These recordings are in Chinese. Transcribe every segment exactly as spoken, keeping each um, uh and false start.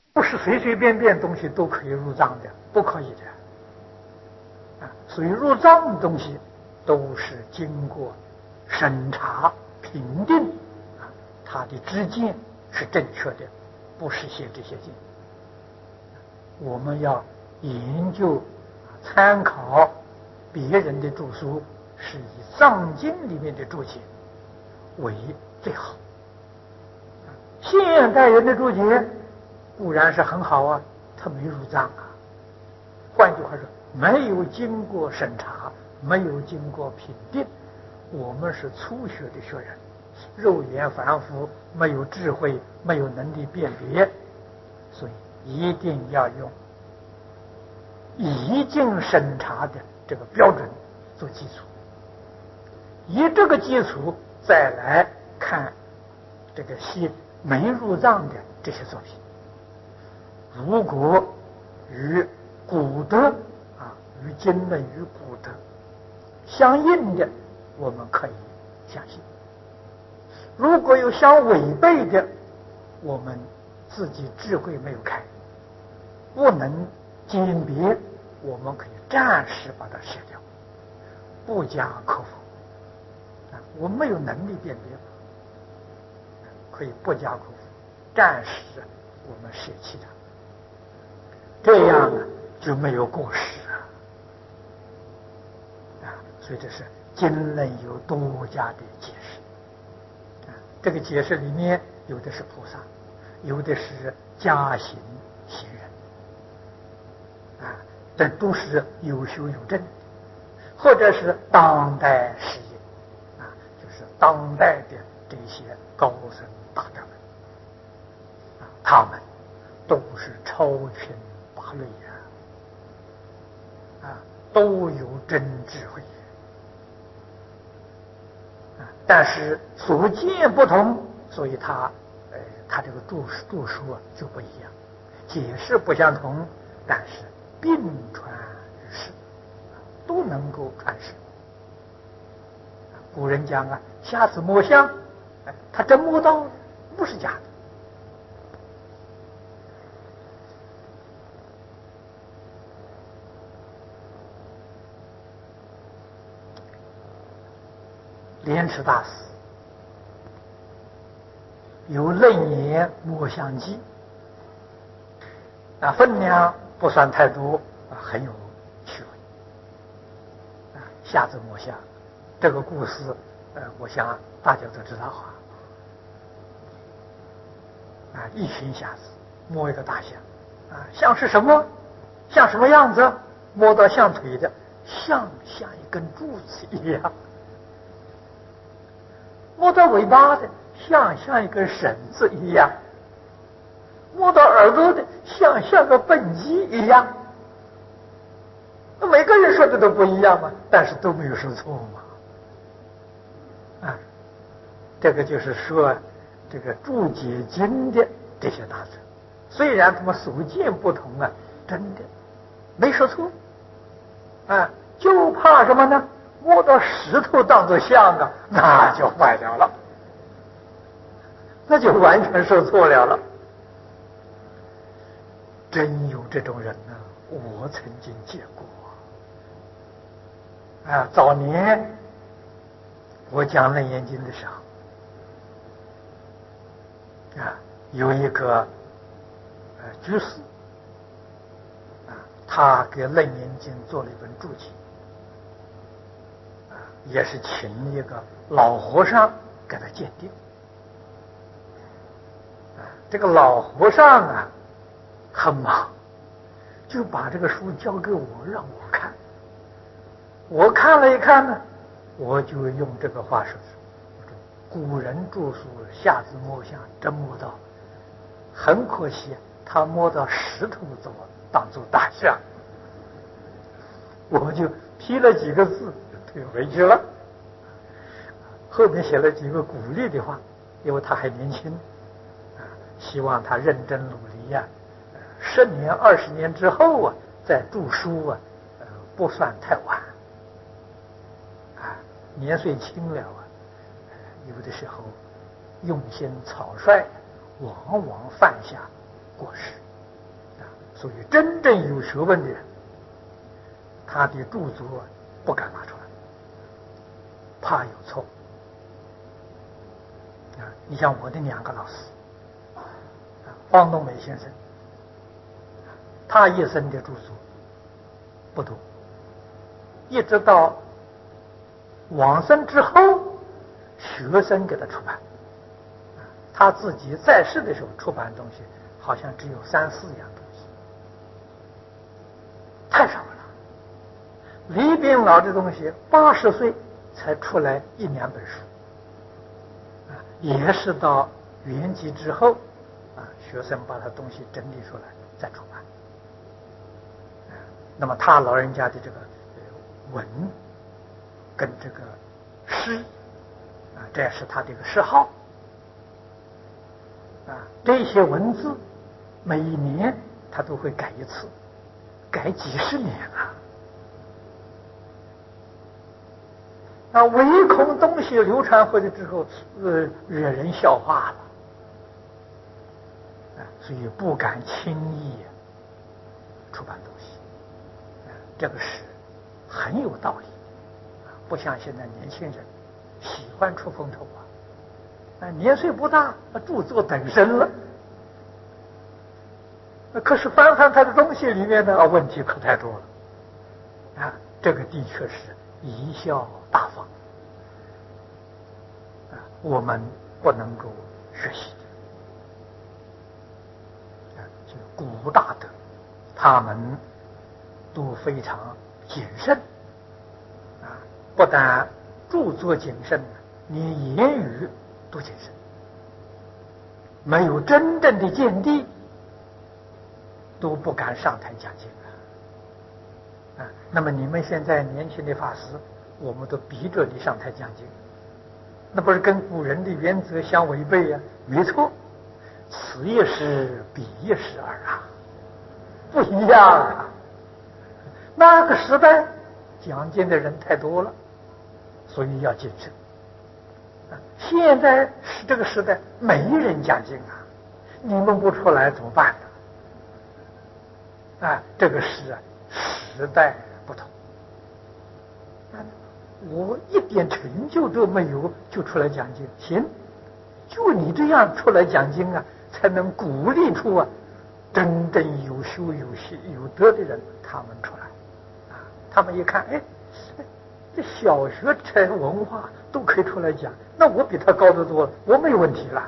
不是随随便便东西都可以入账的，不可以的。啊，所以入账的东西都是经过审查评定，啊，他的知见是正确的，不是写这些经。我们要研究、参考别人的著书，是以藏经里面的注解为最好。现代人的注解固然是很好啊，他没入藏啊。换句话说，没有经过审查，没有经过评定。我们是初学的学人，肉眼凡夫，没有智慧，没有能力辨别，所以一定要用已经审查的这个标准做基础，以这个基础再来看这个些没入藏的这些作品。如果与古德啊，与经论与古德相应的，我们可以相信；如果有相违背的，我们自己智慧没有开，不能鉴别，我们可以暂时把它舍掉，不加克服。啊，我没有能力辨别，可以不加克服，暂时我们舍弃它。这样啊就没有过失啊！啊，所以这是经论有多家的解释啊。这个解释里面有的是菩萨，有的是家行行人啊，这都是有修有证，或者是当代事业啊，就是当代的这些高僧大德们啊，他们都是超群拔类呀，啊，都有真智慧啊，但是所见不同，所以他呃，他这个著著书啊就不一样，解释不相同，但是并传于世，都能够传世。古人讲啊，瞎子摸象，他真摸到了，不是假的。莲池大师有《楞严摸象记》，啊，分量不算太多，啊，很有趣味。啊，瞎子摸象这个故事，呃，我想大家都知道啊。啊，一群瞎子摸一个大象，啊，象是什么？像什么样子？摸到象腿的，像像一根柱子一样。摸到尾巴的，像像一根绳子一样；摸到耳朵的，像像个笨鸡一样。那每个人说的都不一样嘛，但是都没有说错嘛。啊，这个就是说，这个注解经的这些大臣，虽然他们所见不同啊，真的没说错。啊，就怕什么呢？摸到石头当作象啊，那就坏掉了，那就完全说错了了。真有这种人呢、啊，我曾经见过。啊，早年我讲《楞严经》的时候，啊，有一个呃居士，啊，他给《楞严经》做了一本注解。也是请一个老和尚给他鉴定。啊，这个老和尚啊很忙，就把这个书交给我让我看。我看了一看呢，我就用这个话说：古人著书瞎子摸象真摸到，很可惜他摸到石头做当做大象。我就批了几个字退回去了，后面写了几个鼓励的话，因为他还年轻啊，希望他认真努力呀、啊，十年二十年之后啊再著书啊，呃不算太晚啊，年岁轻了啊，有的时候用心草率，往往犯下过失所以真正有学问的人，他的著作不敢拿出来，怕有错。啊，你像我的两个老师，方东美先生，他一生的著作不多，一直到往生之后，学生给他出版。他自己在世的时候出版的东西，好像只有三四样东西，太少了。李炳老的东西，八十岁才出来一两本书，啊，也是到圆寂之后，啊，学生把他东西整理出来再出版。啊，那么他老人家的这个文跟这个诗，啊，这也是他这个嗜好。啊，这些文字每一年他都会改一次，改几十年啊！啊，唯恐东西流传回来之后，呃，惹人笑话了，啊，所以不敢轻易出版东西。啊，这个是很有道理，啊，不像现在年轻人喜欢出风头啊。啊，年岁不大，著作等身了。可是翻翻他的东西里面呢，问题可太多了。啊，这个的确是贻笑大方。啊，我们不能够学习的。啊，就古大德，他们都非常谨慎。啊，不但著作谨慎，连言语都谨慎，没有真正的见地，都不敢上台讲经啊！啊，那么你们现在年轻的法师，我们都逼着你上台讲经，那不是跟古人的原则相违背呀？没错，此一时彼一时耳啊，不一样啊！那个时代讲经的人太多了，所以要谨慎。现在是这个时代，没人讲经啊，你们不出来怎么办呢？啊，这个是啊，时代不同。啊，我一点成就都没有，就出来讲经，行？就你这样出来讲经啊，才能鼓励出啊，真正有修有习有德的人，他们出来。啊，他们一看，哎。这小学这文化都可以出来讲，那我比他高得多了，我没有问题了。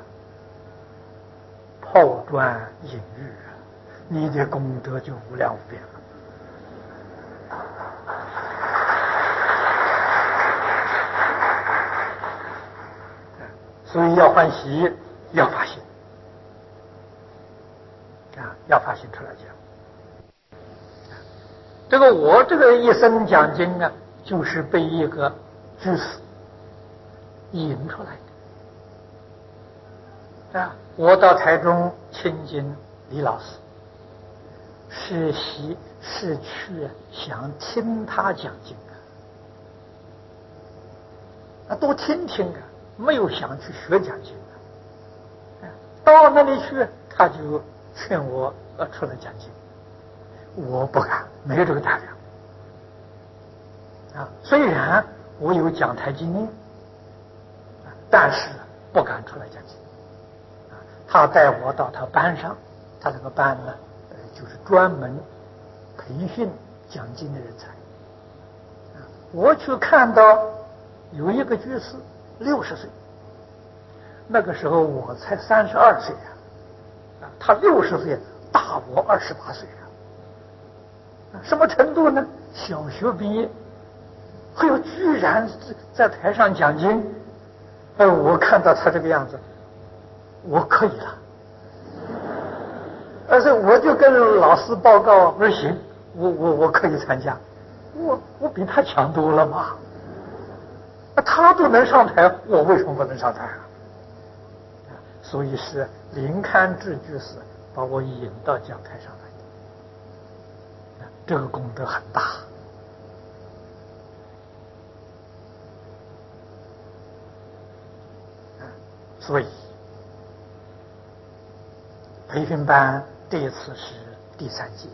抛砖引玉啊，你的功德就无量无边了。所以要欢喜，要发心啊，要发心出来讲。这个我这个一生讲经啊，就是被一个居士引出来的啊！我到台中亲近李老师，是喜是去想听他讲经啊，啊，多听听啊，没有想去学讲经啊。到那里去，他就劝我呃出来讲经，我不敢，没有这个胆量。啊，虽然我有讲台经验，但是不敢出来讲经。啊，他带我到他班上，他这个班呢，呃，就是专门培训讲经的人才。啊，我去看到有一个居士六十岁，那个时候我才三十二岁啊，啊，他六十岁，大我二十八岁啊，什么程度呢？小学毕业。哎呦，居然在台上讲经！哎，我看到他这个样子，我可以了。而且我就跟老师报告，我说行，我我我可以参加，我我比他强多了嘛。他都能上台，我为什么不能上台啊？所以是林堪智居士把我引到讲台上来的，这个功德很大。所以培训班这一次是第三届。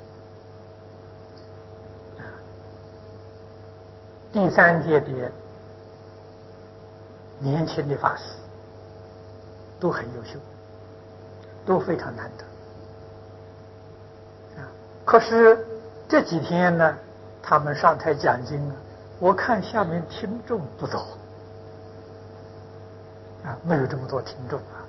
第三届的年轻的法师都很优秀，都非常难得啊。可是这几天呢，他们上台讲经啊，我看下面听众不多啊，没有这么多听众啊。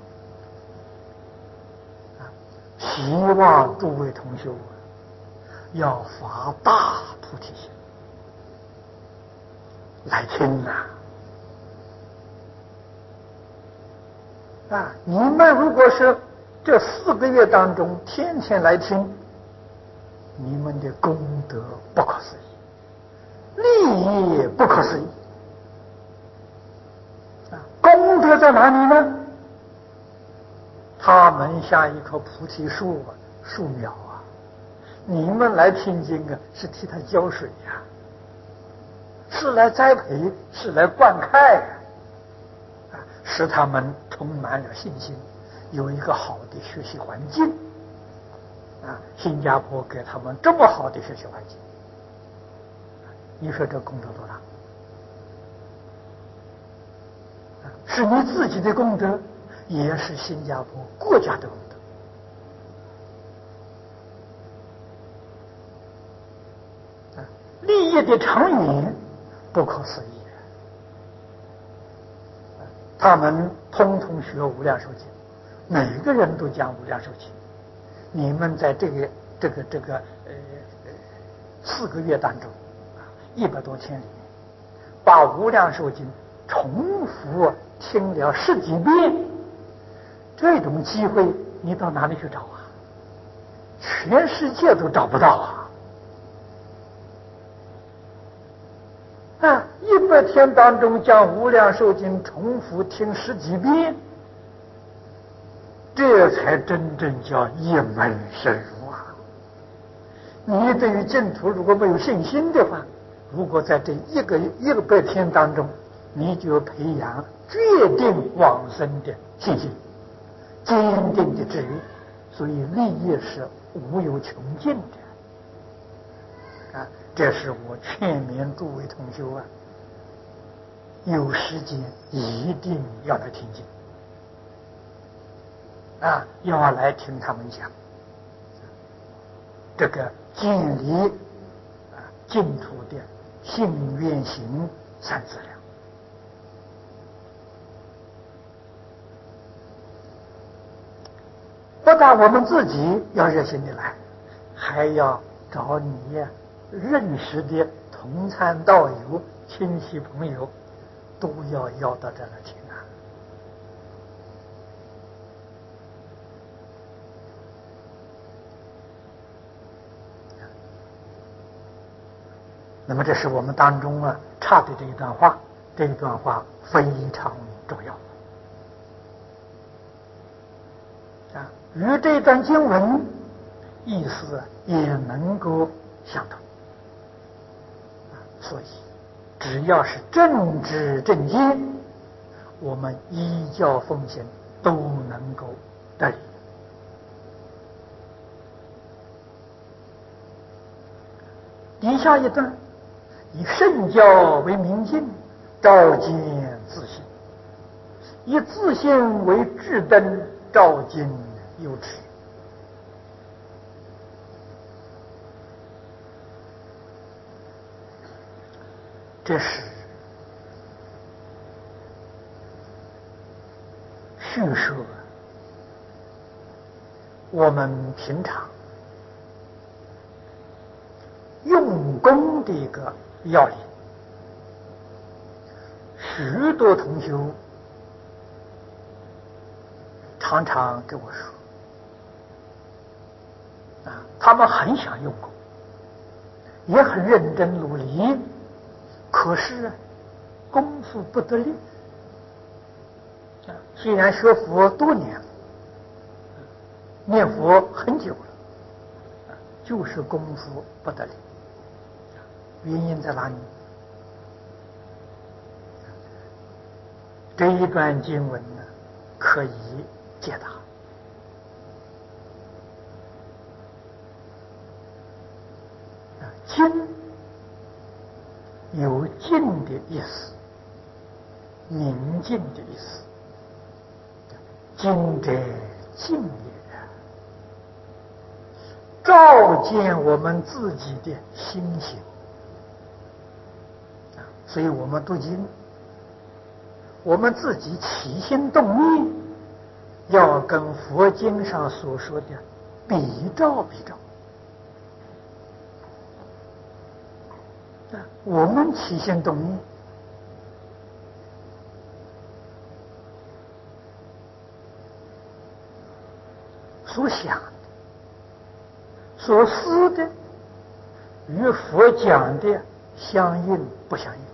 啊，希望诸位同修要发大菩提心来听呐！啊，你们如果是这四个月当中天天来听，你们的功德不可思议，利益不可思议。啊，功德在哪里呢？他们像一棵菩提树啊，树苗啊，你们来听经啊，是替它浇水呀、啊。是来栽培，是来灌溉呀、啊，使他们充满了信心，有一个好的学习环境啊。新加坡给他们这么好的学习环境，你说这功德多大？啊，是你自己的功德，也是新加坡国家的功德。啊，利益的长远不可思议，他们通通学无量寿经，每个人都讲无量寿经。你们在这个这个这个呃四个月当中啊，一百多天里面，把无量寿经重复听了十几遍，这种机会你到哪里去找啊？全世界都找不到啊！啊，一百天当中将无量寿经重复听十几遍，这才真正叫一门深入啊！你对于净土如果没有信心的话，如果在这一个一个百天当中，你就培养决定往生的信心，坚定的志愿，所以利益是无有穷尽的。啊，这是我劝勉诸位同修啊，有时间一定要来听经啊，要来听他们讲这个建立啊净土的信愿行三资粮。不但我们自己要热心的来，还要找你呀、啊认识的同参道友、亲戚朋友，都要邀到这来听啊！那么，这是我们当中啊插的这一段话，这一段话非常重要啊，与这段经文意思也能够相同。所以，只要是正知正见，我们依教奉行都能够得力。底下一段，以圣教为明镜，照见自性；以自性为智灯，照见有智。这是叙述我们平常用功的一个要领。许多同修常常跟我说啊，他们很想用功，也很认真努力，可是啊，功夫不得力。啊，虽然学佛多年了，念佛很久了，就是功夫不得力。原因在哪里？这一段经文呢，可以解答。 静有静的意思，宁静的意思。静者静也，照见我们自己的心性。所以我们读经，我们自己起心动念，要跟佛经上所说的比照比照。我们起心动念，所想的、所思的，与佛讲的相应不相应？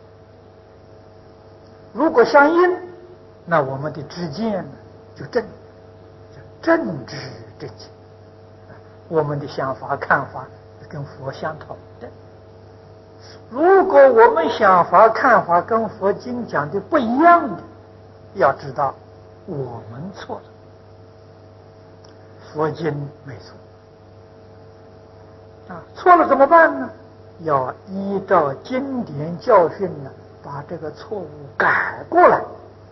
如果相应，那我们的知见呢就正，正知正见。我们的想法看法跟佛相同的。如果我们想法看法跟佛经讲的不一样的，要知道我们错了，佛经没错啊。错了怎么办呢？要依照经典教训呢，把这个错误改过来，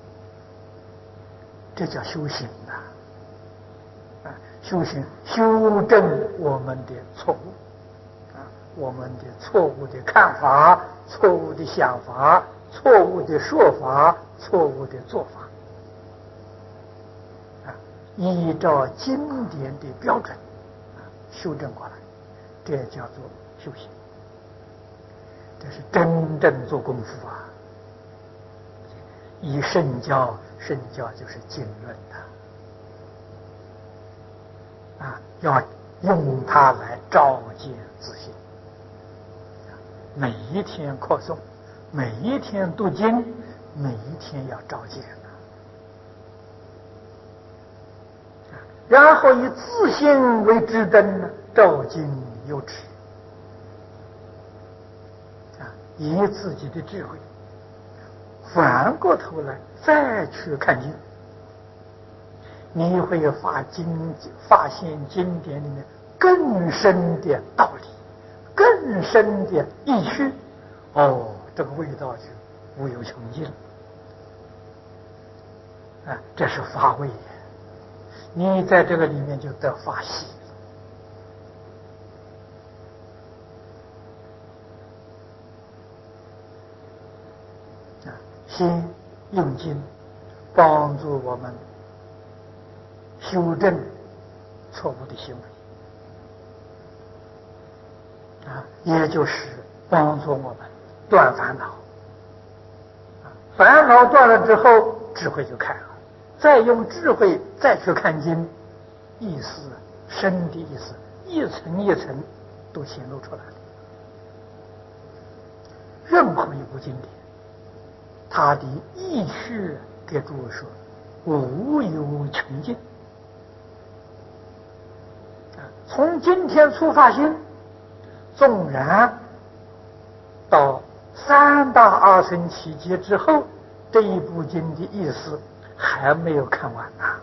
这叫修行啊！啊，修行修正我们的错误啊，我们的错误的看法、错误的想法、错误的说法、错误的做法啊，依照经典的标准啊修正过来，这叫做修行。这是真正做功夫啊！以圣教，圣教就是经论的啊，要用它来照见自信。每一天扩诵，每一天读经，每一天要照见啊。然后以自信为支灯呢，照经有持。以自己的智慧反过头来再去看经，你会发经发现经典里面更深的道理，更深的意趣。哦，这个味道就无有穷尽啊！这是发味，你在这个里面就得发喜。先用经帮助我们修正错误的行为啊，也就是帮助我们断烦恼啊。烦恼断了之后，智慧就开了，再用智慧再去看经，意思深的意思一层一层都显露出来了。任何一部经典，他的意趣给诸位说无有穷尽啊！从今天出发心，纵然到三大二乘七劫之后，这一部经的意思还没有看完呢、啊，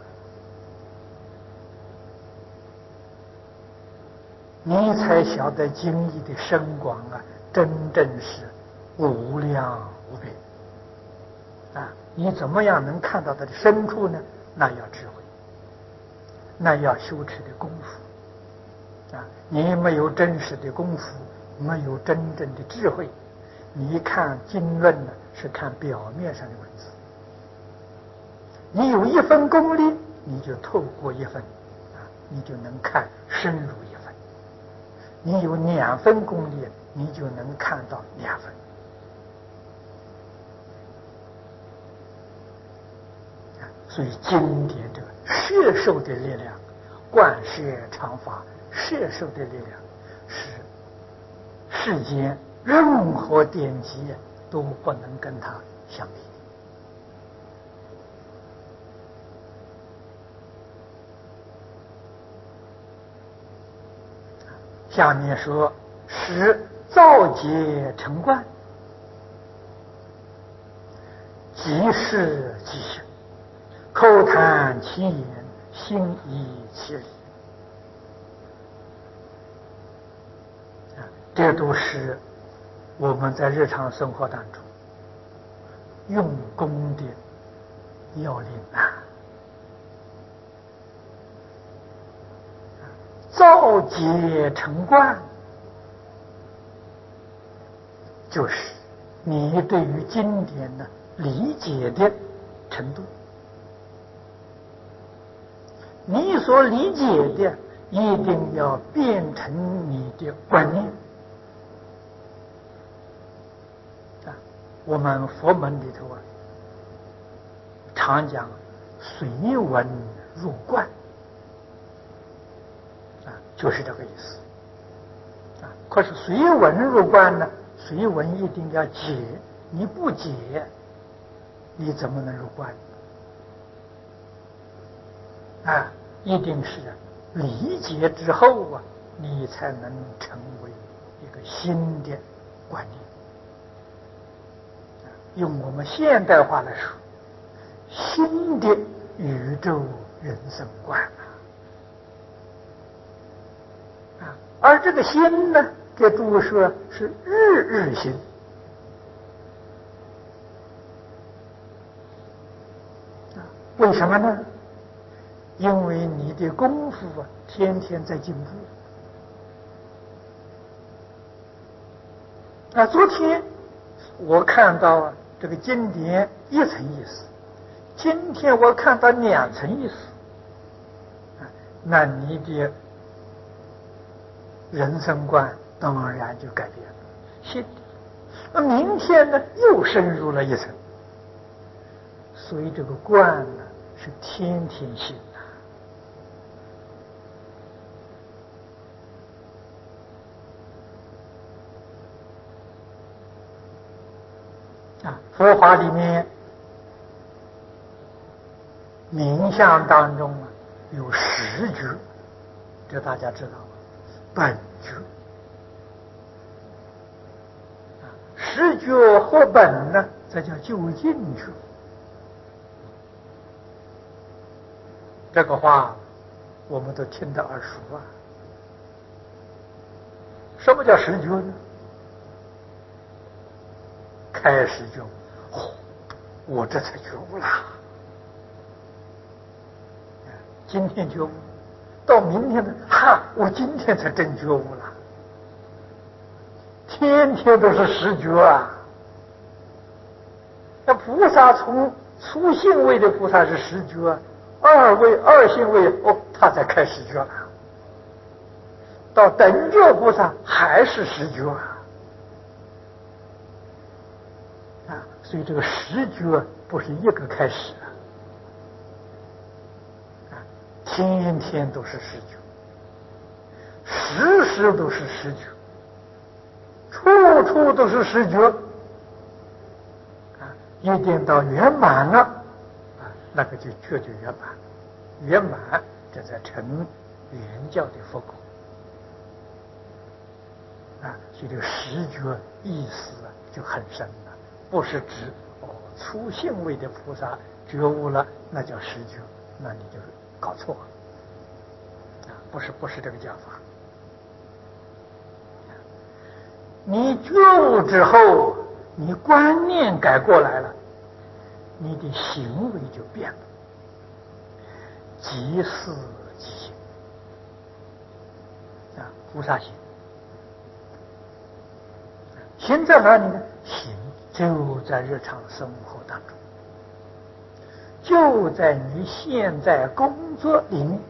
你才晓得经义的深广啊，真正是无量无边。啊，你怎么样能看到它的深处呢？那要智慧，那要修持的功夫啊！你没有真实的功夫，没有真正的智慧，你看经论呢，是看表面上的文字。你有一分功力，你就透过一分啊，你就能看深入一分；你有两分功力，你就能看到两分。所以经典这个摄受的力量，观摄常法摄受的力量，是世间任何典籍都不能跟它相比。下面说，使造劫成观，即是即行，口谈其言，心依其理啊。 这都是我们在日常生活当中用功的要领啊。造戒成观，就是你对于经典的理解的程度，你所理解的一定要变成你的观念啊。我们佛门里头啊，常讲随文入观啊，就是这个意思啊。可是随文入观呢，随文一定要解，你不解，你怎么能入观啊？一定是理解之后啊，你才能成为一个新的观念。用我们现代化来说，新的宇宙人生观啊，啊，而这个心呢，给诸位说是日日心啊。为什么呢？因为你的功夫啊，天天在进步啊。昨天我看到啊，这个经典一层意思，今天我看到两层意思啊，那你的人生观当然就改变了。心，那明天呢又深入了一层，所以这个观呢是天天行啊。佛法里面冥想当中啊有十觉，这大家知道吗？本觉啊，十觉和本呢，这叫究竟觉。这个话我们都听得耳熟啊。什么叫十觉呢？开始就哦，我这才觉悟啦。今天觉悟，到明天呢，哈，我今天才真觉悟了。天天都是十觉啊。那菩萨从初性位的菩萨是十觉，二位二性位哦，他才开始觉了。到等觉菩萨还是十觉啊。啊，所以这个十觉不是一个开始啊，啊，天天都是十觉，时时都是十觉，处处都是十觉，啊，一定到圆满了，啊，那个就确就圆满，圆满这才成圆教的佛果。啊，所以这个十觉意思啊就很深了，不是指哦初性位的菩萨觉悟了，那叫十觉，那你就搞错了啊，不是不是这个讲法。你觉悟之后，你观念改过来了，你的行为就变了，即事即行啊，菩萨行。行在哪里呢？行就在日常生活当中，就在你现在工作里面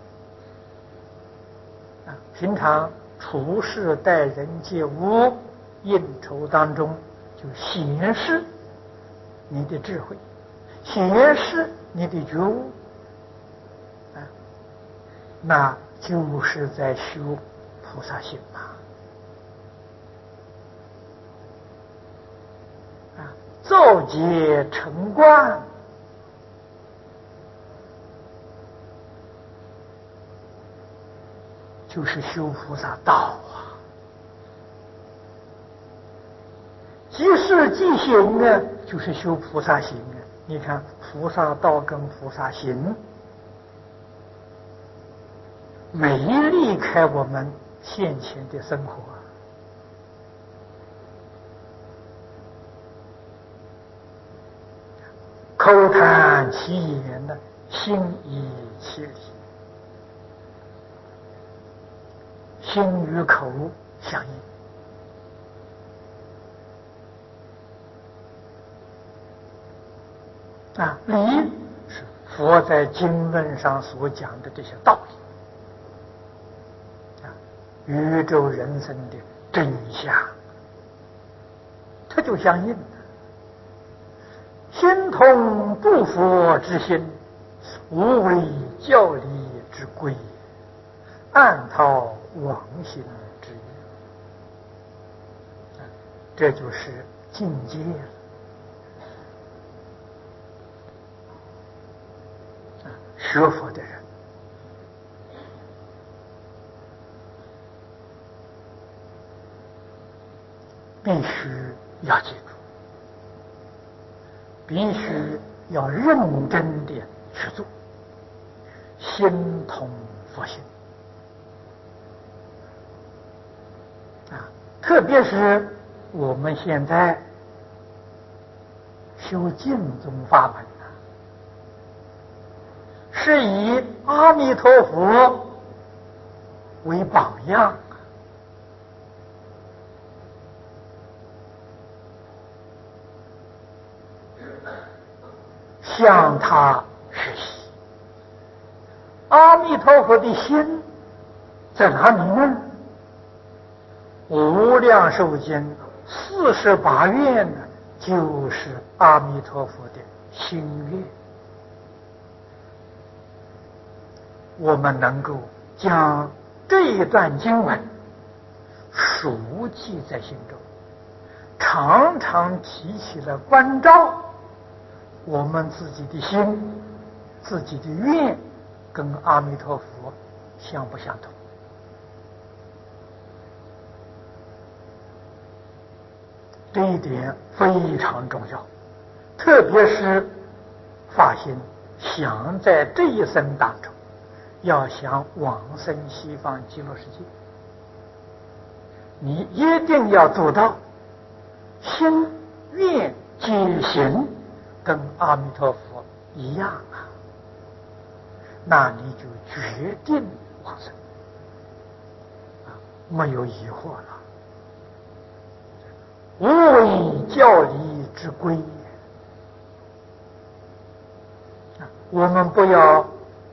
啊，平常处事待人接物应酬当中，就显示你的智慧，显示你的觉悟啊，那就是在修菩萨行嘛。造戒成观，就是修菩萨道啊。即事即行呢，就是修菩萨行啊。你看菩萨道跟菩萨行，没离开我们现前的生活口谈其言呢，心依其理，心与口相应。啊，理是佛在经论上所讲的这些道理，啊，宇宙人生的真相，它就相应了。心通诸佛之心，无为教理之规，暗套妄心之语，啊，这就是境界了。学佛的人必须要记住，必须要认真的去做，心通佛心啊！特别是我们现在修净宗法门，是以阿弥陀佛为榜样，向他学习。阿弥陀佛的心在哪里呢？无量寿经四十八愿呢，就是阿弥陀佛的心愿。我们能够将这一段经文熟记在心中，常常提起来关照我们自己的心，自己的愿跟阿弥陀佛相不相同。这一点非常重要，特别是发心想在这一生当中要想往生西方极乐世界，你一定要做到心愿皆行跟阿弥陀佛一样啊，那你就决定往生啊，没有疑惑了。无为教理之规啊，我们不要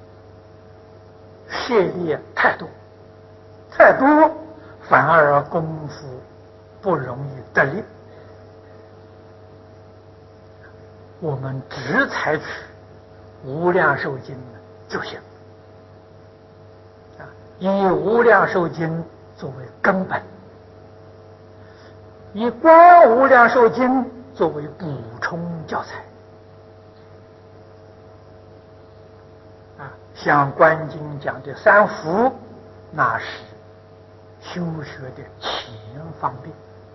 涉猎太多，太多反而功夫不容易得力。我们只采取无量寿经就行啊，以无量寿经作为根本，以观无量寿经作为补充教材啊，像观经讲的三福，那是修学的前方便，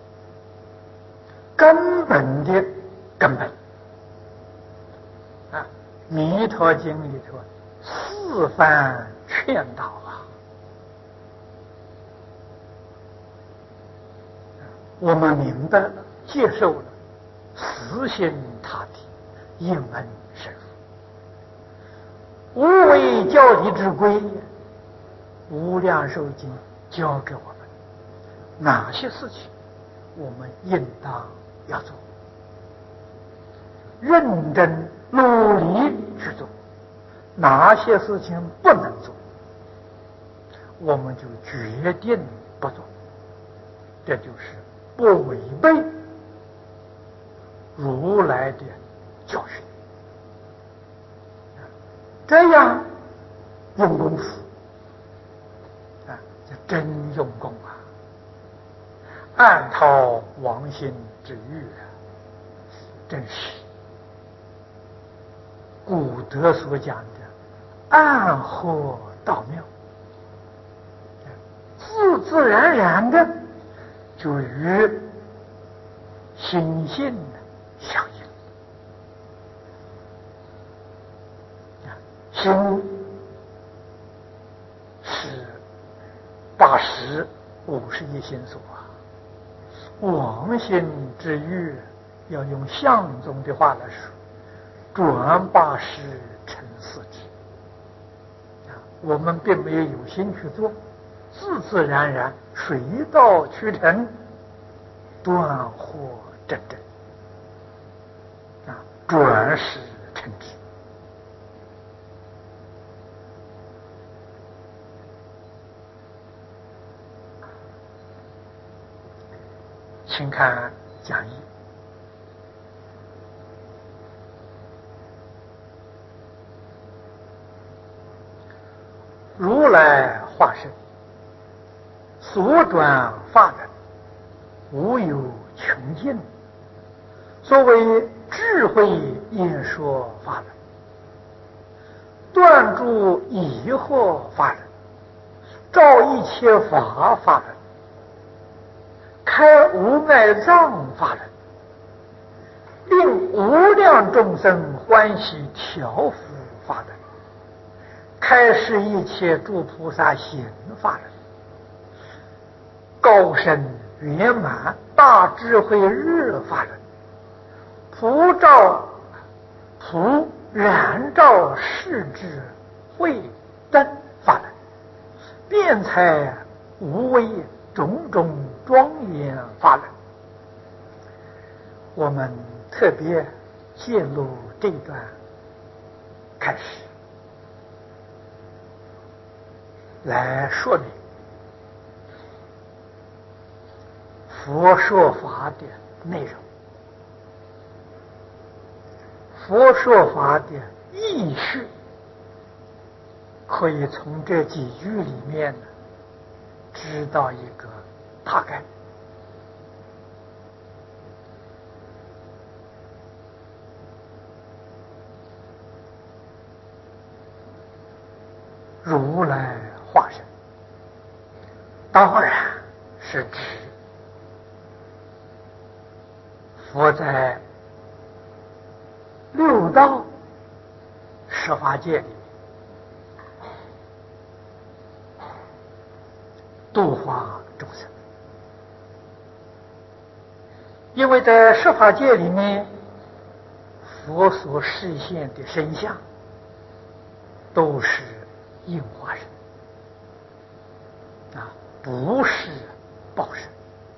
根本的根本啊。弥陀经里头四番劝导啊，我们明白了，接受了，死心塌地，一门深入。无为教理之规，无量寿经教给我们哪些事情我们应当要做，认真努力去做，哪些事情不能做，我们就决定不做，这就是不违背如来的教训。这样用功夫啊，这真用功啊，暗套王心之欲啊，真是古德所讲的暗合道妙，自自然然的就与心性相应。心是八十五十一心所啊，王心之欲，要用相宗的话来说， 转八十成四智。啊，我们并没有有心去做，自自然然水到渠成，断惑真正，啊，转识成智。请看讲义。如来化身，所转法忍，无有穷尽。所谓智慧演说法忍，断诸疑惑法忍，照一切法法忍，开无碍障法忍，令无量众生欢喜调伏法忍，开示一切诸菩萨行法忍，高深圆满大智慧日法忍，普照普燃照世智慧灯法忍，辩才无畏种种庄严法忍。我们特别揭露这段开始来说明佛说法的内容，佛说法的意识，可以从这几句里面呢知道一个大概。如来化身，当然是指佛在六道十法界里度化众生。因为在十法界里面，佛所示现的身相都是应化身啊，不是报身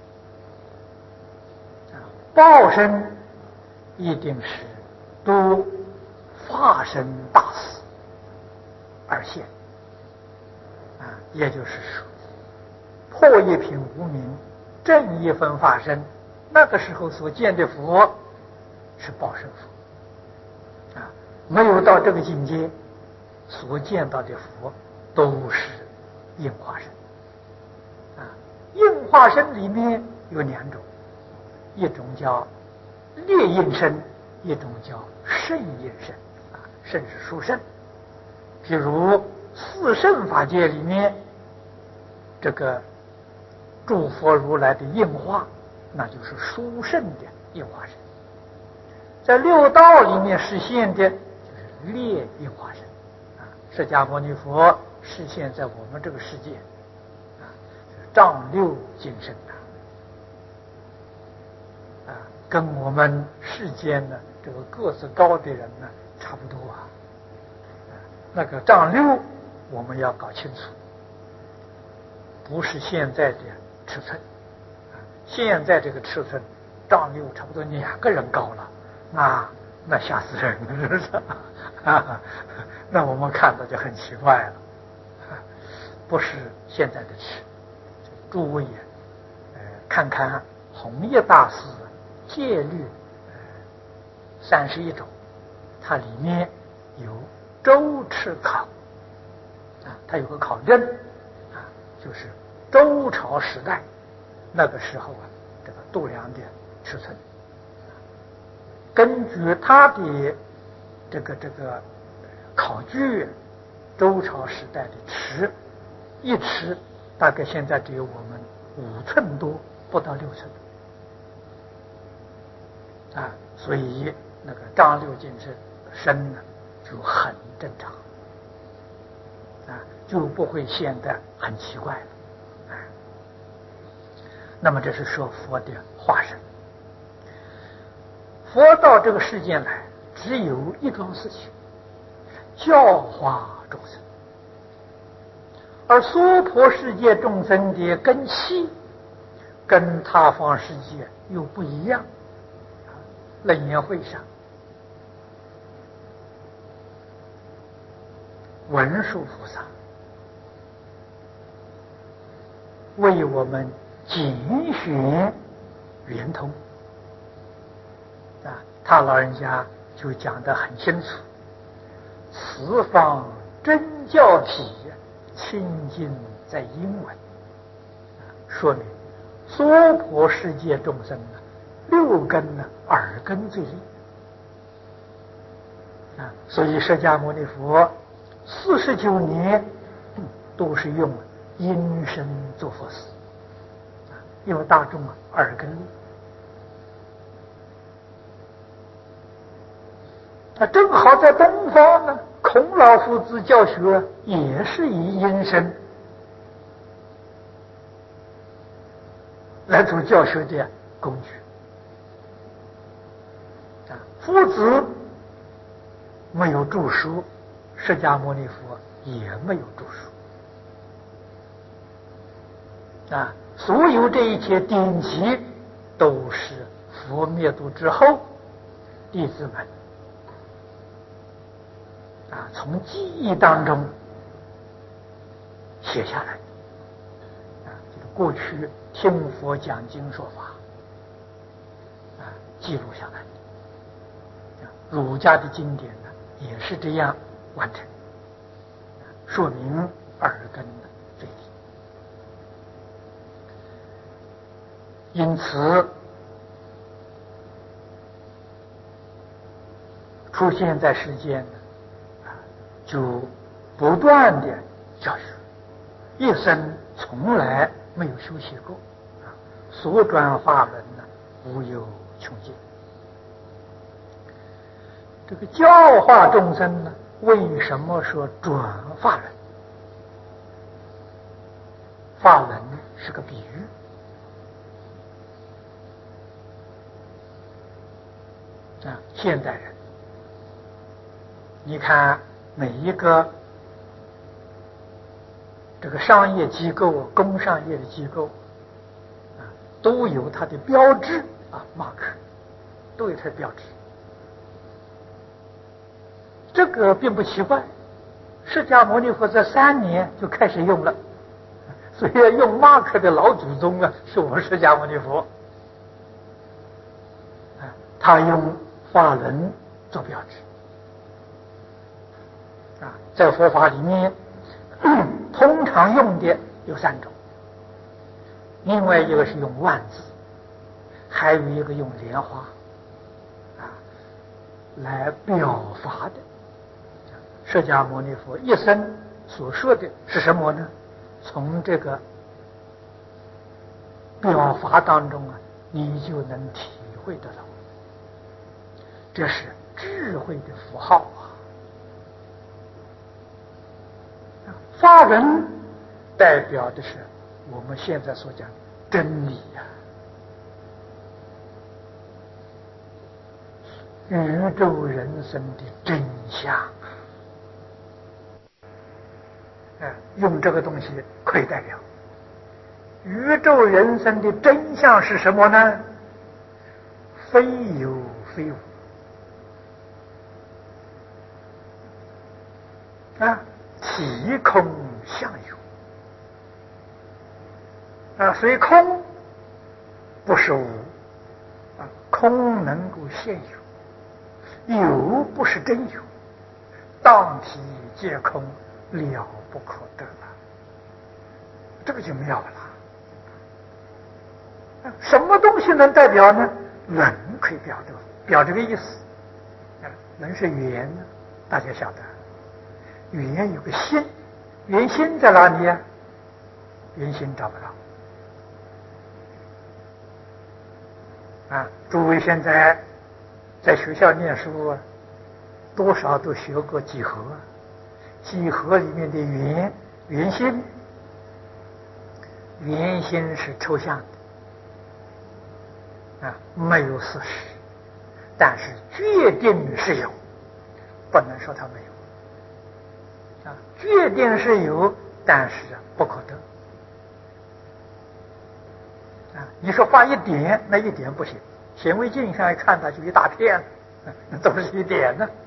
啊。报身一定是都化身大事而现啊，也就是说，破一品无明，正一分法身，那个时候所见的佛是报身佛啊，没有到这个境界，所见到的佛都是应化身啊。应化身里面有两种，一种叫劣应身，一种叫胜应身啊。胜是殊胜，譬如四圣法界里面，这个诸佛如来的应化，那就是殊胜的应化身。在六道里面实现的就是劣应化身。释迦牟尼佛示现在我们这个世界啊，丈六金身呐，啊，跟我们世间呢这个个子高的人呢差不多啊。那个丈六我们要搞清楚，不是现在的尺寸啊，现在这个尺寸丈六差不多两个人高了，那那吓死人了，是不是啊？那我们看到就很奇怪了，不是现在的尺。诸位呃，看看弘一大师戒律三十一种，它里面有周尺考啊，它有个考证啊，就是周朝时代那个时候啊，这个度量的尺寸，根据他的这个这个考据，周朝时代的尺，一尺大概现在只有我们五寸多，不到六寸啊，所以那个丈六金身身呢就很正常啊，就不会显得很奇怪了啊。那么这是说佛的化身，佛到这个世间来， 只有一桩事情：教化众生。而娑婆世界众生的根器跟他方世界又不一样。楞严会上，文殊菩萨为我们拣选圆通啊，他老人家就讲得很清楚：此方真教体清净在英文，说明娑婆世界众生呢，六根呢，耳根最利啊，所以释迦牟尼佛四十九年都是用音声做佛事啊，因为大众啊耳根利。那正好在东方呢，孔老夫子教学也是以音声来做教学的工具啊。夫子没有著书，释迦牟尼佛也没有著书啊。所有这一切典籍都是佛灭度之后弟子们啊，从记忆当中写下来啊，就是过去听佛讲经说法啊，记录下来。儒家的经典呢，也是这样完成，说明耳根的最低。因此，出现在世间呢，就不断的教学，一生从来没有休息过啊，所转法轮呢，无有穷尽。这个教化众生呢，为什么说转法轮？法轮是个比喻啊，现代人，你看每一个这个商业机构、工商业的机构啊，都有它的标志啊 ，mark， 都有它的标志。这个并不奇怪，释迦牟尼佛这三年就开始用了，所以用 mark 的老祖宗啊，是我们释迦牟尼佛啊，他用法轮做标志啊，在佛法里面通常用的有三种，另外一个是用万字，还有一个用莲花啊来表法的。释迦牟尼佛一生所说的是什么呢？从这个表法当中啊，你就能体会得到，这是智慧的符号啊。法轮代表的是我们现在所讲的真理呀、啊，宇宙人生的真相。哎，用这个东西可以代表宇宙人生的真相是什么呢？非有非无啊，体空相有啊，所以空不是无啊，空能够现有，有不是真有，当体皆空，了不可得了，这个就妙了。什么东西能代表呢？人可以表这个表这个意思。人是圆呢，大家晓得，圆有个心，圆心在哪里呀、啊？圆心找不到啊！诸位现在在学校念书啊，多少都学过几何啊，几何里面的圆圆心，圆心是抽象的啊，没有事实， 但是决定是有，不能说它没有。啊，决定是有，但是不可得。啊，你说画一点，那一点不行，显微镜上一看，它就一大片，怎么是一点呢？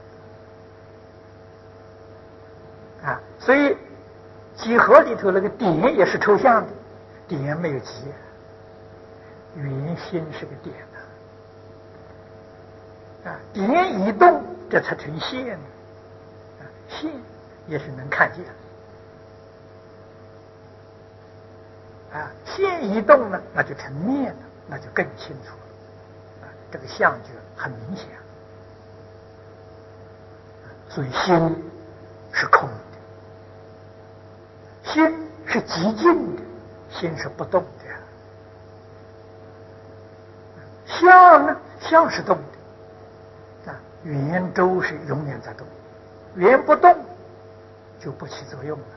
啊，所以几何里头那个点也是抽象的，点没有极，圆心是个点呐。啊，点一动，这才成线。啊，线也是能看见。啊，线一动呢，那就成面了，那就更清楚了。啊，这个相就很明显。所以心是空的，心是极静的，心是不动的。相呢，相是动的。啊，圆周是永远在动，圆不动就不起作用了。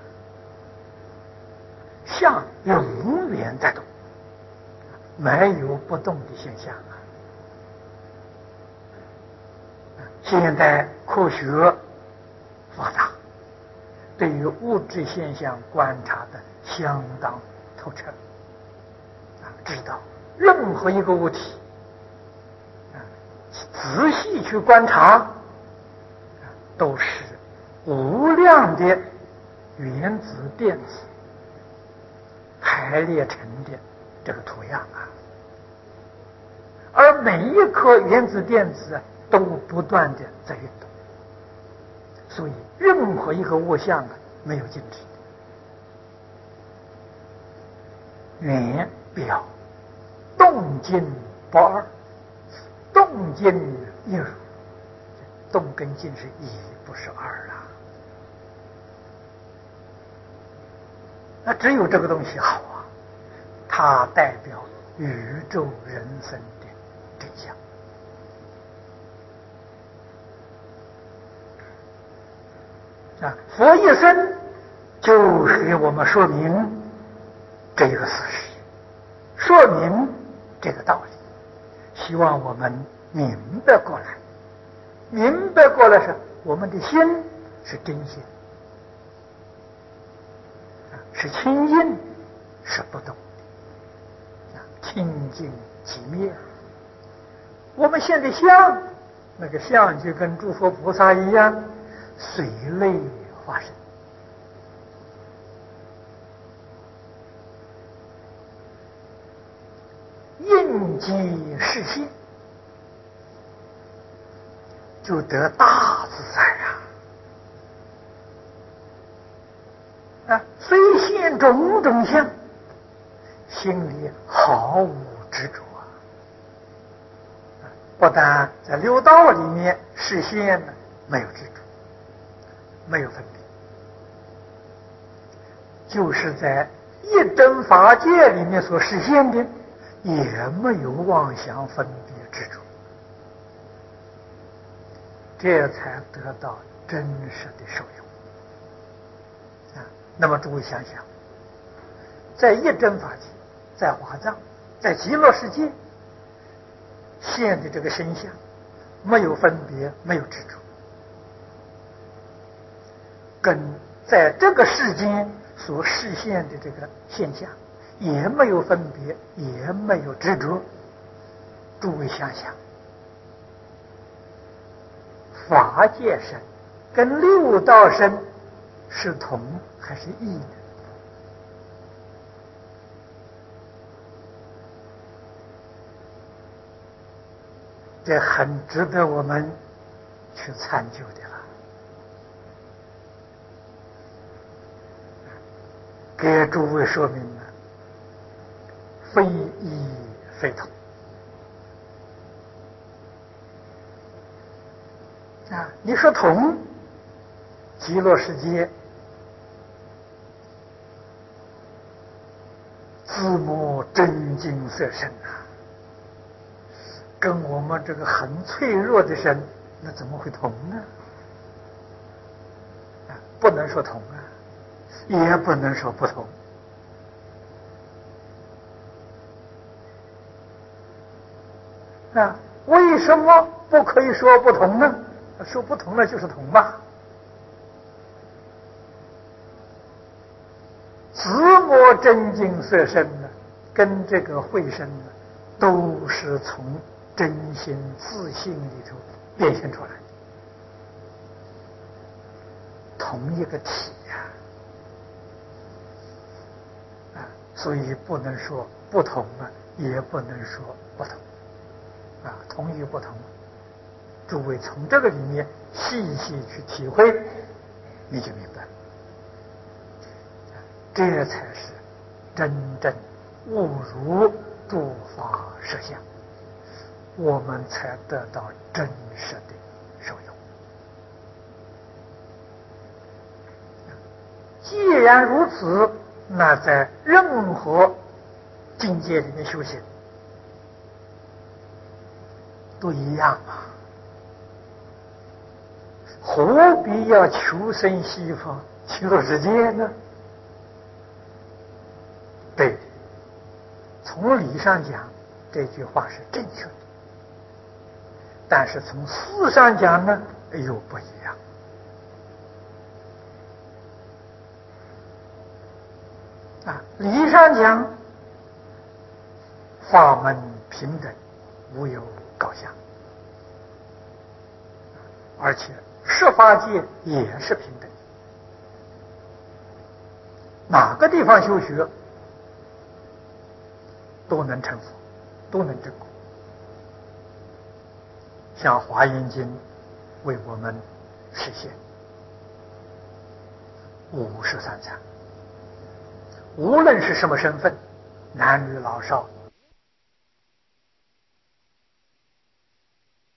相永远在动，没有不动的现象啊！现代科学发达，对于物质现象观察的相当透彻啊，知道任何一个物体啊，仔细去观察啊，都是无量的原子电子排列成的这个图样啊，而每一颗原子电子都不断的在运动，所以任何一个物象啊没有静止。圆表动静不二，动静一如，动跟静是一，不是二啊。那只有这个东西好啊，它代表宇宙人生的真相。啊，佛一生就是给我们说明这个事实，说明这个道理，希望我们明白过来。明白过来是我们的心是真心，是清净，是不动的，清净即灭。我们现在相，那个相就跟诸佛菩萨一样，随类化身。应机示现，就得大自在啊！啊，虽现种种相，心里毫无执着啊！不但在六道里面示现呢，没有执着，没有分别，就是在一真法界里面所实现的，也没有妄想分别执着，这才得到真实的受用啊！那么诸位想想，在一真法界，在华藏，在极乐世界现的这个身相，没有分别，没有执着，跟在这个世间所实现的这个现象也没有分别，也没有执着。诸位想想，法界身跟六道身是同还是异呢？这很值得我们去参究的了。给诸位说明了，非异非同啊！你说同，极乐世界自摸真金色身啊，跟我们这个很脆弱的身，那怎么会同呢？啊，不能说同啊，也不能说不同啊。 为什么不可以说不同呢？说不同了就是同嘛。自摸真境色身呢，跟这个慧身呢，都是从真心自信里头变现出来的，同一个体呀、啊，啊，所以不能说不同啊，也不能说不同，啊，同与不同，诸位从这个里面细细去体会，你就明白了。这才是真正悟入诸法实相，我们才得到真实的受用。既然如此，那在任何境界里面修行都一样啊，何必要求生西方求世界呢？对，从理上讲，这句话是正确的，但是从事上讲呢，又不一样。啊，理上讲，法门平等，无有高下，而且十法界也是平等。哪个地方修学都能成佛，都能证果。像《华严经》为我们实现五十三参，无论是什么身份，男女老少